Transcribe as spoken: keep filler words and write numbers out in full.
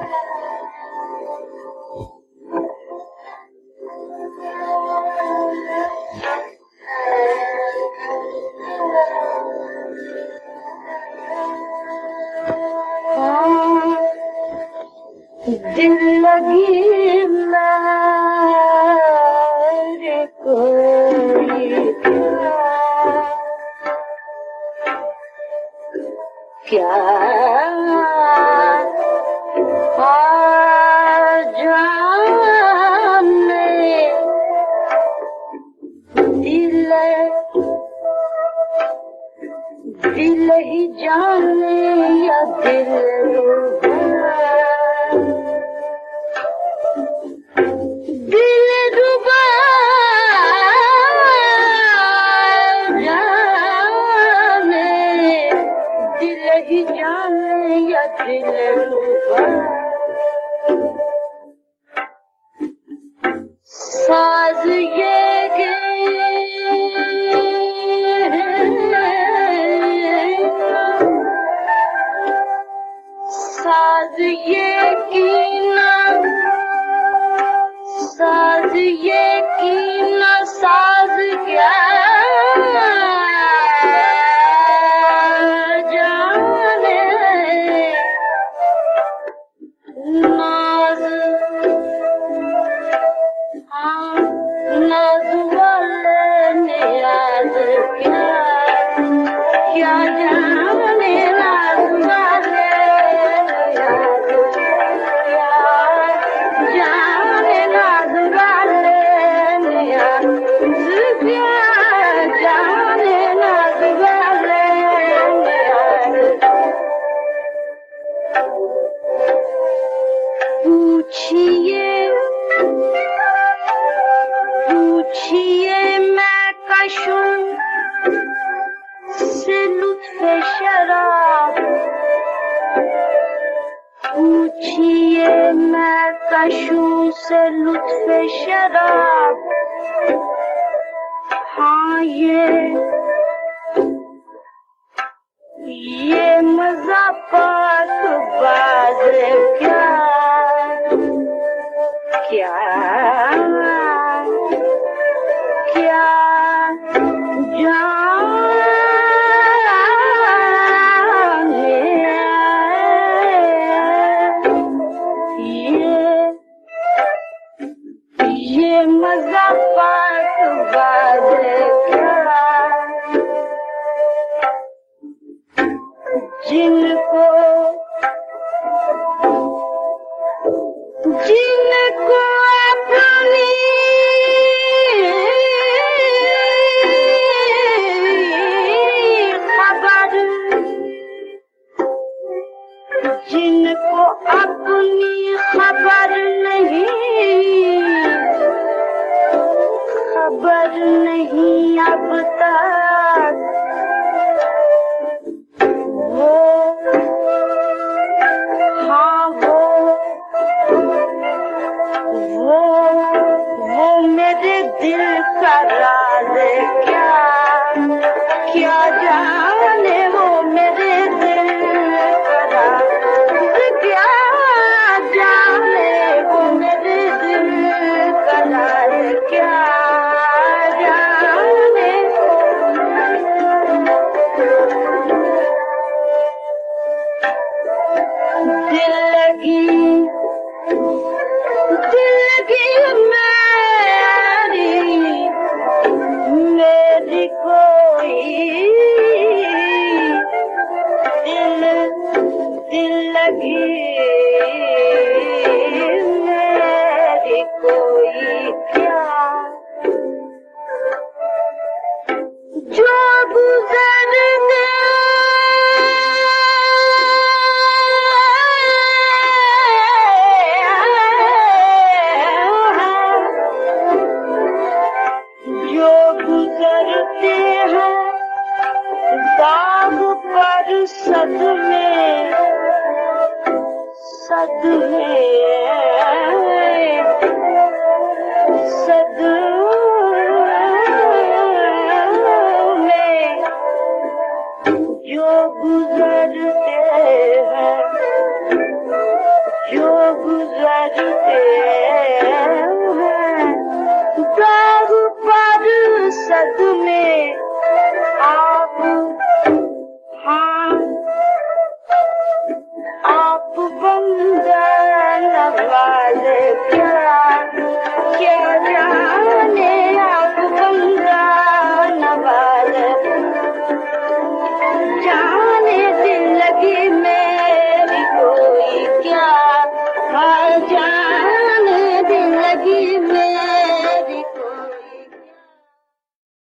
दिल लगी मेरे कोई क्या जाने दिल दिल ही जाने या दिल साज ये के साज ये कीना साज ये कीना साज क्या पूछिए पूछिए मैं कशूं से लुत्फ़े शराब पूछिए मैं कशूं से लुत्फ़े शराब हाँ ये ये मज़ा पाक बाज़ क्या क्या क्या जाने ये ये मज़ा पाक बाज़ क्या जिनको जिनको अपनी खबर जिनको अपनी खबर नहीं खबर नहीं अब तक वो हाँ वो वो वो मेरे दिल का राज क्या क्या जाने वो मेरे दिल का राज क्या जाने वो मेरे दिल का राज क्या जाने दिल लगी मेरी कोई दिल दिल लगी मेरी कोई क्या जो गुजर गया गुजरते हैं दाग पर सदमे सदमे सदमे जो गुजरते हैं जो करते